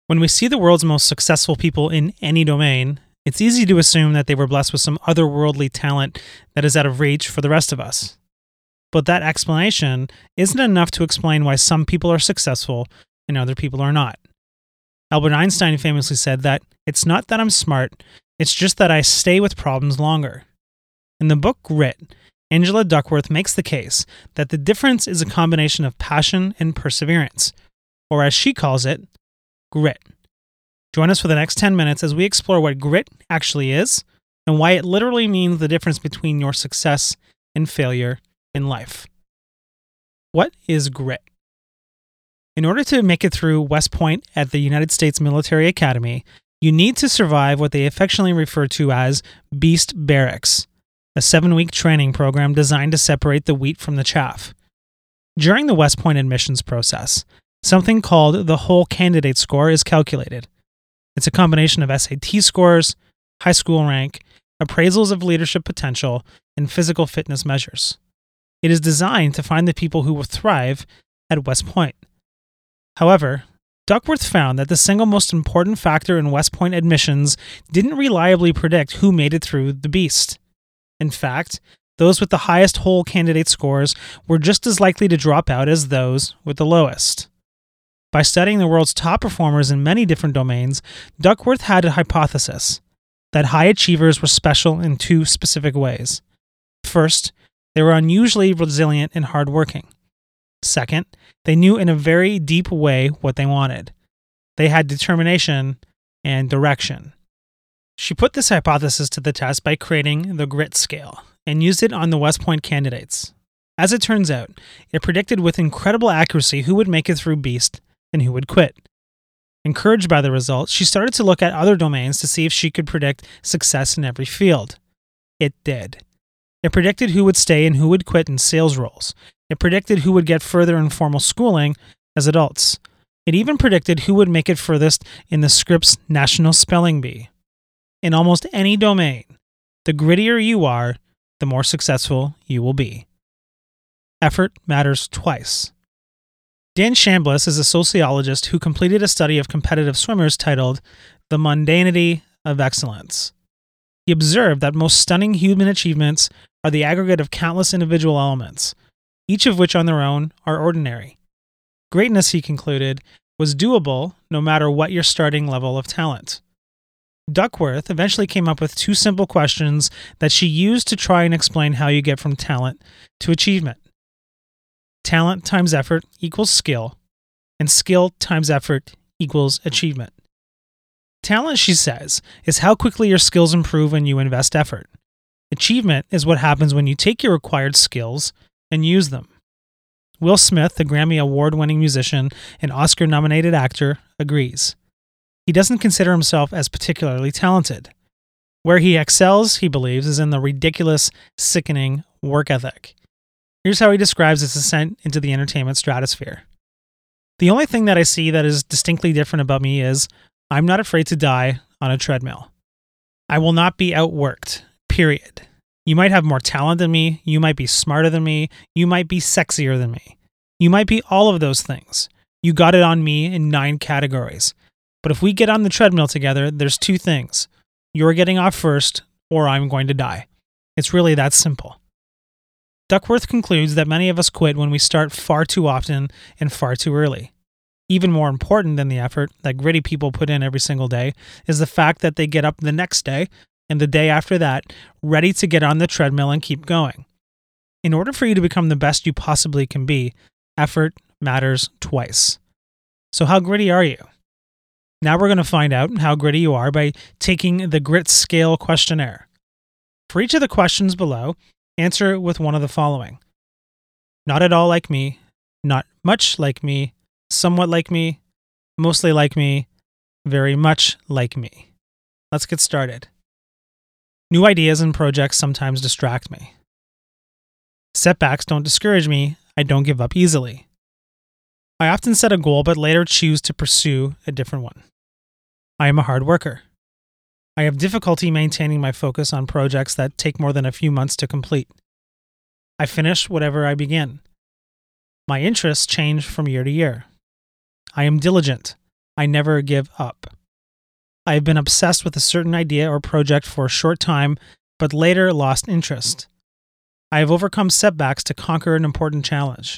When we see the world's most successful people in any domain, it's easy to assume that they were blessed with some otherworldly talent that is out of reach for the rest of us. But that explanation isn't enough to explain why some people are successful and other people are not. Albert Einstein famously said that it's not that I'm smart, it's just that I stay with problems longer. In the book Grit, Angela Duckworth makes the case that the difference is a combination of passion and perseverance, or as she calls it, grit. Join us for the next 10 minutes as we explore what grit actually is and why it literally means the difference between your success and failure in life. What is grit? In order to make it through West Point at the United States Military Academy, you need to survive what they affectionately refer to as Beast Barracks, a 7-week training program designed to separate the wheat from the chaff. During the West Point admissions process, something called the whole candidate score is calculated. It's a combination of SAT scores, high school rank, appraisals of leadership potential, and physical fitness measures. It is designed to find the people who will thrive at West Point. However, Duckworth found that the single most important factor in West Point admissions didn't reliably predict who made it through the beast. In fact, those with the highest whole candidate scores were just as likely to drop out as those with the lowest. By studying the world's top performers in many different domains, Duckworth had a hypothesis that high achievers were special in two specific ways. First, they were unusually resilient and hardworking. Second, they knew in a very deep way what they wanted. They had determination and direction. She put this hypothesis to the test by creating the grit scale and used it on the West Point candidates. As it turns out, it predicted with incredible accuracy who would make it through Beast and who would quit. Encouraged by the results, she started to look at other domains to see if she could predict success in every field. It did. It predicted who would stay and who would quit in sales roles. It predicted who would get further in formal schooling as adults. It even predicted who would make it furthest in the Scripps National Spelling Bee. In almost any domain, the grittier you are, the more successful you will be. Effort matters twice. Dan Chambliss is a sociologist who completed a study of competitive swimmers titled The Mundanity of Excellence. He observed that most stunning human achievements are the aggregate of countless individual elements, each of which on their own are ordinary. Greatness, he concluded, was doable no matter what your starting level of talent. Duckworth eventually came up with two simple questions that she used to try and explain how you get from talent to achievement. Talent times effort equals skill, and skill times effort equals achievement. Talent, she says, is how quickly your skills improve when you invest effort. Achievement is what happens when you take your acquired skills and use them. Will Smith, the Grammy Award-winning musician and Oscar-nominated actor, agrees. He doesn't consider himself as particularly talented. Where he excels, he believes, is in the ridiculous, sickening work ethic. Here's how he describes its ascent into the entertainment stratosphere. The only thing that I see that is distinctly different about me is I'm not afraid to die on a treadmill. I will not be outworked, period. You might have more talent than me, you might be smarter than me, you might be sexier than me. You might be all of those things. You got it on me in 9 categories. But if we get on the treadmill together, there's 2 things. You're getting off first, or I'm going to die. It's really that simple. Duckworth concludes that many of us quit when we start far too often and far too early. Even more important than the effort that gritty people put in every single day is the fact that they get up the next day and the day after that, ready to get on the treadmill and keep going. In order for you to become the best you possibly can be, effort matters twice. So how gritty are you? Now we're going to find out how gritty you are by taking the Grit Scale questionnaire. For each of the questions below, answer with one of the following. Not at all like me, not much like me, somewhat like me, mostly like me, very much like me. Let's get started. New ideas and projects sometimes distract me. Setbacks don't discourage me, I don't give up easily. I often set a goal but later choose to pursue a different one. I am a hard worker. I have difficulty maintaining my focus on projects that take more than a few months to complete. I finish whatever I begin. My interests change from year to year. I am diligent. I never give up. I have been obsessed with a certain idea or project for a short time, but later lost interest. I have overcome setbacks to conquer an important challenge.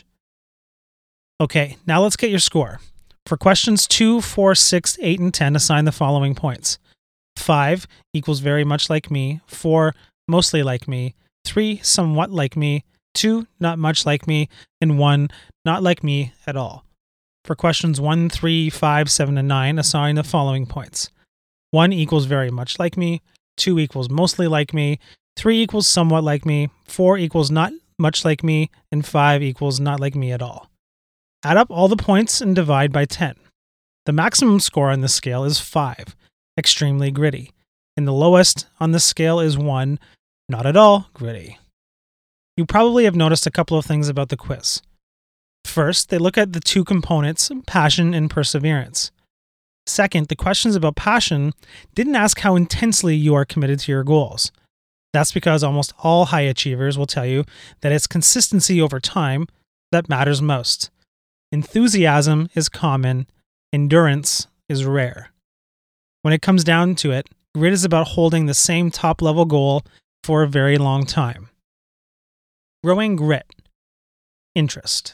Okay, now let's get your score. For questions 2, 4, 6, 8, and 10, assign the following points. 5 equals very much like me. 4, mostly like me. 3, somewhat like me. 2, not much like me. And 1, not like me at all. For questions 1, 3, 5, 7, and 9, assign the following points. 1 equals very much like me. 2 equals mostly like me. 3 equals somewhat like me. 4 equals not much like me. And 5 equals not like me at all. Add up all the points and divide by 10. The maximum score on this scale is 5, extremely gritty. And the lowest on this scale is 1, not at all gritty. You probably have noticed a couple of things about the quiz. First, they look at the two components, passion and perseverance. Second, the questions about passion didn't ask how intensely you are committed to your goals. That's because almost all high achievers will tell you that it's consistency over time that matters most. Enthusiasm is common, endurance is rare. When it comes down to it, grit is about holding the same top-level goal for a very long time. Growing grit. Interest.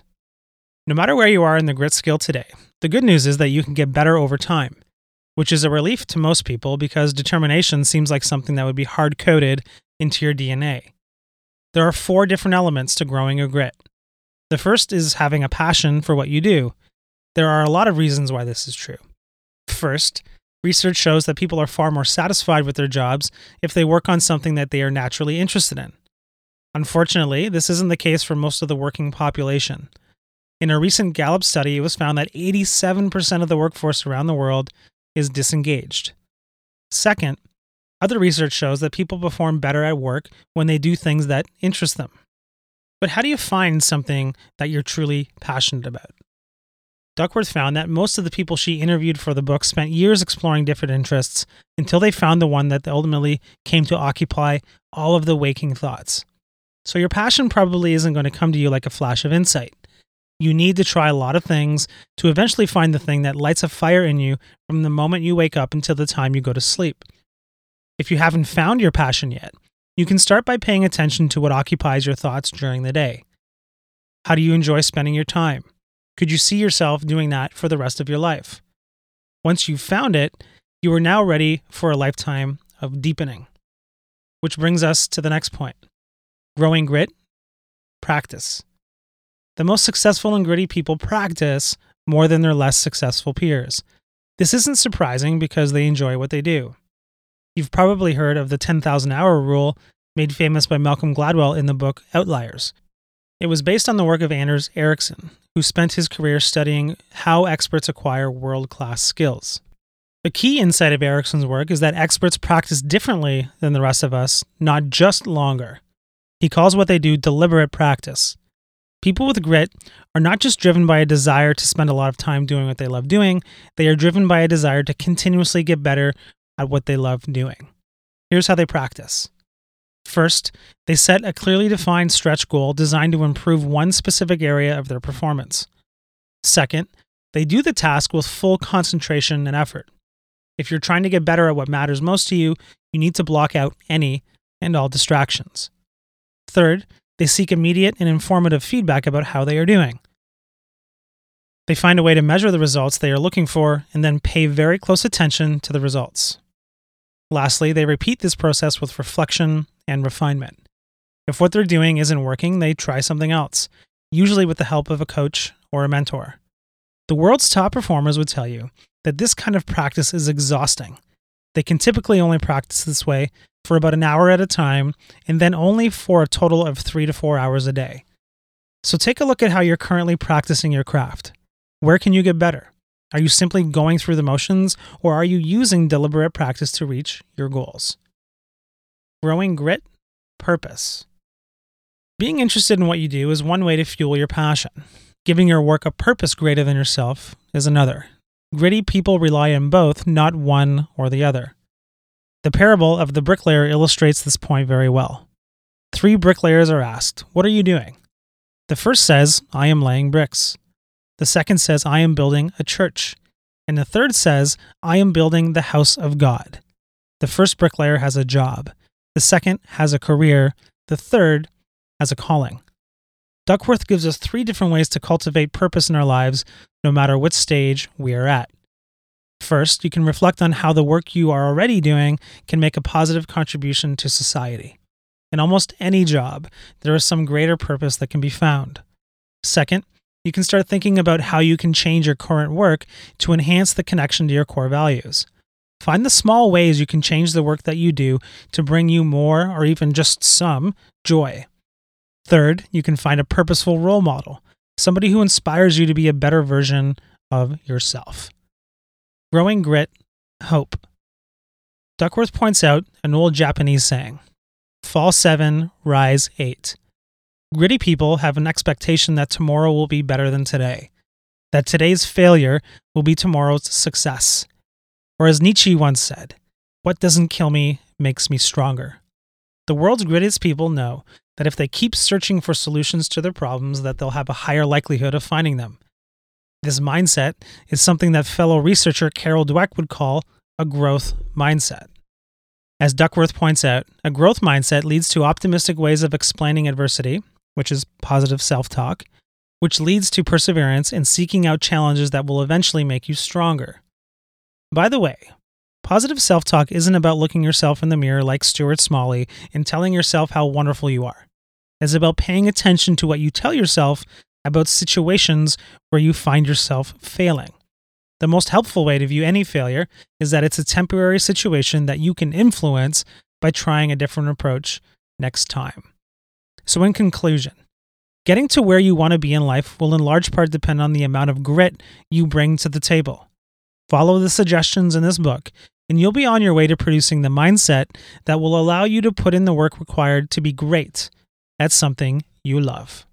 No matter where you are in the grit scale today, the good news is that you can get better over time, which is a relief to most people because determination seems like something that would be hard-coded into your DNA. There are 4 different elements to growing a grit. The first is having a passion for what you do. There are a lot of reasons why this is true. First, research shows that people are far more satisfied with their jobs if they work on something that they are naturally interested in. Unfortunately, this isn't the case for most of the working population. In a recent Gallup study, it was found that 87% of the workforce around the world is disengaged. Second, other research shows that people perform better at work when they do things that interest them. But how do you find something that you're truly passionate about? Duckworth found that most of the people she interviewed for the book spent years exploring different interests until they found the one that ultimately came to occupy all of the waking thoughts. So your passion probably isn't going to come to you like a flash of insight. You need to try a lot of things to eventually find the thing that lights a fire in you from the moment you wake up until the time you go to sleep. If you haven't found your passion yet, you can start by paying attention to what occupies your thoughts during the day. How do you enjoy spending your time? Could you see yourself doing that for the rest of your life? Once you've found it, you are now ready for a lifetime of deepening. Which brings us to the next point. Growing grit, practice. The most successful and gritty people practice more than their less successful peers. This isn't surprising because they enjoy what they do. You've probably heard of the 10,000-hour rule made famous by Malcolm Gladwell in the book Outliers. It was based on the work of Anders Ericsson, who spent his career studying how experts acquire world-class skills. The key insight of Ericsson's work is that experts practice differently than the rest of us, not just longer. He calls what they do deliberate practice. People with grit are not just driven by a desire to spend a lot of time doing what they love doing, they are driven by a desire to continuously get better at what they love doing. Here's how they practice. First, they set a clearly defined stretch goal designed to improve one specific area of their performance. Second, they do the task with full concentration and effort. If you're trying to get better at what matters most to you, you need to block out any and all distractions. Third, they seek immediate and informative feedback about how they are doing. They find a way to measure the results they are looking for and then pay very close attention to the results. Lastly, they repeat this process with reflection and refinement. If what they're doing isn't working, they try something else, usually with the help of a coach or a mentor. The world's top performers would tell you that this kind of practice is exhausting. They can typically only practice this way for about an hour at a time, and then only for a total of 3 to 4 hours a day. So take a look at how you're currently practicing your craft. Where can you get better? Are you simply going through the motions, or are you using deliberate practice to reach your goals? Growing grit, purpose. Being interested in what you do is one way to fuel your passion. Giving your work a purpose greater than yourself is another. Gritty people rely on both, not one or the other. The parable of the bricklayer illustrates this point very well. 3 bricklayers are asked, "What are you doing?" The first says, "I am laying bricks." The second says, "I am building a church." And the third says, I am building the house of God. The first bricklayer has a job. The second has a career. The third has a calling. Duckworth gives us 3 different ways to cultivate purpose in our lives, no matter what stage we are at. First, you can reflect on how the work you are already doing can make a positive contribution to society. In almost any job, there is some greater purpose that can be found. Second, you can start thinking about how you can change your current work to enhance the connection to your core values. Find the small ways you can change the work that you do to bring you more or even just some joy. Third, you can find a purposeful role model, somebody who inspires you to be a better version of yourself. Growing grit, hope. Duckworth points out an old Japanese saying, fall 7, rise 8. Gritty people have an expectation that tomorrow will be better than today, that today's failure will be tomorrow's success. Or as Nietzsche once said, what doesn't kill me makes me stronger. The world's grittiest people know that if they keep searching for solutions to their problems, that they'll have a higher likelihood of finding them. This mindset is something that fellow researcher Carol Dweck would call a growth mindset. As Duckworth points out, a growth mindset leads to optimistic ways of explaining adversity, which is positive self-talk, which leads to perseverance and seeking out challenges that will eventually make you stronger. By the way, positive self-talk isn't about looking yourself in the mirror like Stuart Smalley and telling yourself how wonderful you are. It's about paying attention to what you tell yourself about situations where you find yourself failing. The most helpful way to view any failure is that it's a temporary situation that you can influence by trying a different approach next time. So in conclusion, getting to where you want to be in life will in large part depend on the amount of grit you bring to the table. Follow the suggestions in this book, and you'll be on your way to producing the mindset that will allow you to put in the work required to be great at something you love.